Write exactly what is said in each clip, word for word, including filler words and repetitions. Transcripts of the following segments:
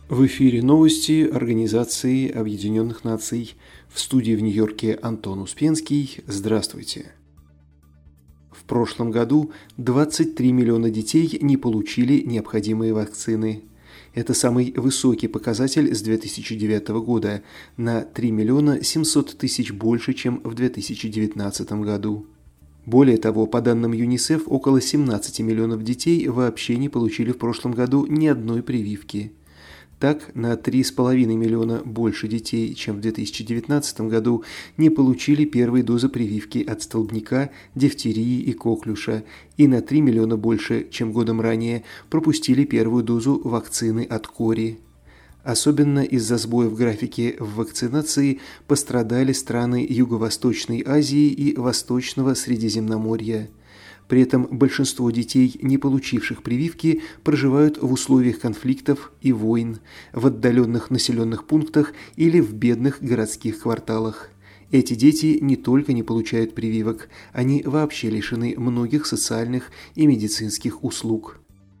В эфире новости Организации Объединенных Наций. В студии в Нью-Йорке Антон Успенский. Здравствуйте. В прошлом году двадцать три миллиона детей не получили необходимые вакцины. Это самый высокий показатель с две тысячи девятого года, на три миллиона семьсот тысяч больше, чем в две тысячи девятнадцатом году. Более того, по данным ЮНИСЕФ, около семнадцать миллионов детей вообще не получили в прошлом году ни одной прививки. Так, на три с половиной миллиона больше детей, чем в две тысячи девятнадцатом году, не получили первые дозы прививки от столбняка, дифтерии и коклюша, и на три миллиона больше, чем годом ранее, пропустили первую дозу вакцины от кори. Особенно из-за сбоя в графике в вакцинации пострадали страны Юго-Восточной Азии и Восточного Средиземноморья. При этом большинство детей, не получивших прививки, проживают в условиях конфликтов и войн, в отдаленных населенных пунктах или в бедных городских кварталах. Эти дети не только не получают прививок, они вообще лишены многих социальных и медицинских услуг.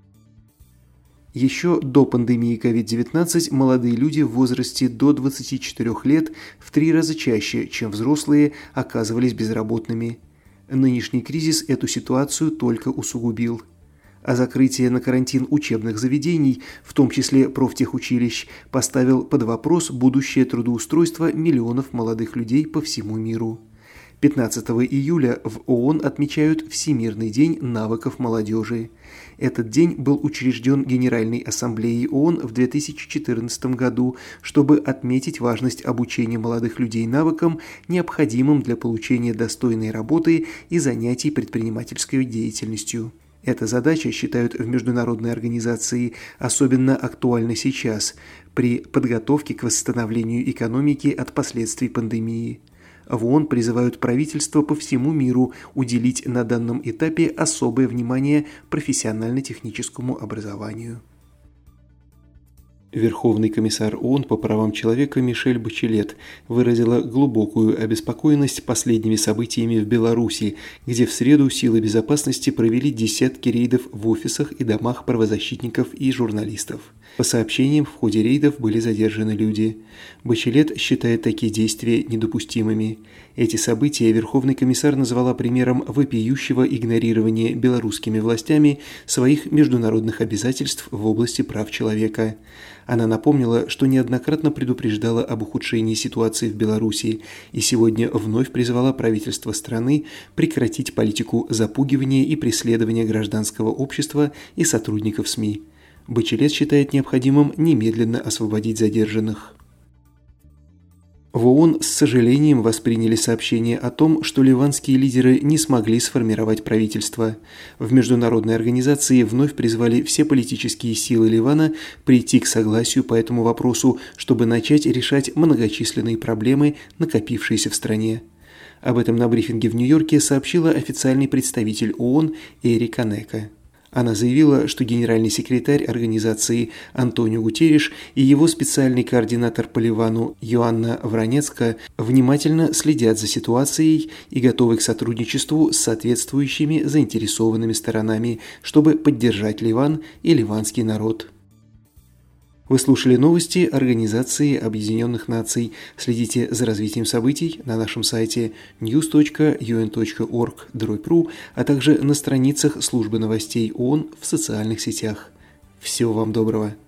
Еще до пандемии ковид девятнадцать молодые люди в возрасте до двадцати четырёх лет в три раза чаще, чем взрослые, оказывались безработными. Нынешний кризис эту ситуацию только усугубил. А закрытие на карантин учебных заведений, в том числе профтехучилищ, поставил под вопрос будущее трудоустройства миллионов молодых людей по всему миру. пятнадцатого июля в ООН отмечают Всемирный день навыков молодежи. Этот день был учрежден Генеральной Ассамблеей ООН в две тысячи четырнадцатом году, чтобы отметить важность обучения молодых людей навыкам, необходимым для получения достойной работы и занятий предпринимательской деятельностью. Эта задача, считают в международной организации, особенно актуальна сейчас, при подготовке к восстановлению экономики от последствий пандемии. В ООН призывают правительства по всему миру уделить на данном этапе особое внимание профессионально-техническому образованию. Верховный комиссар ООН по правам человека Мишель Бачелет выразила глубокую обеспокоенность последними событиями в Беларуси, где в среду силы безопасности провели десятки рейдов в офисах и домах правозащитников и журналистов. По сообщениям, в ходе рейдов были задержаны люди. Бачелет считает такие действия недопустимыми. Эти события Верховный комиссар назвала примером вопиющего игнорирования белорусскими властями своих международных обязательств в области прав человека. Она напомнила, что неоднократно предупреждала об ухудшении ситуации в Беларуси и сегодня вновь призвала правительство страны прекратить политику запугивания и преследования гражданского общества и сотрудников СМИ. Бачелет считает необходимым немедленно освободить задержанных. В ООН с сожалением восприняли сообщение о том, что ливанские лидеры не смогли сформировать правительство. В международной организации вновь призвали все политические силы Ливана прийти к согласию по этому вопросу, чтобы начать решать многочисленные проблемы, накопившиеся в стране. Об этом на брифинге в Нью-Йорке сообщила официальный представитель ООН Эри Канека. Она заявила, что генеральный секретарь организации Антонио Гутерриш и его специальный координатор по Ливану Йоанна Вранецка внимательно следят за ситуацией и готовы к сотрудничеству с соответствующими заинтересованными сторонами, чтобы поддержать Ливан и ливанский народ. Вы слушали новости Организации Объединенных Наций. Следите за развитием событий на нашем сайте ньюс точка ю эн точка орг дробь ру, а также на страницах службы новостей ООН в социальных сетях. Всего вам доброго!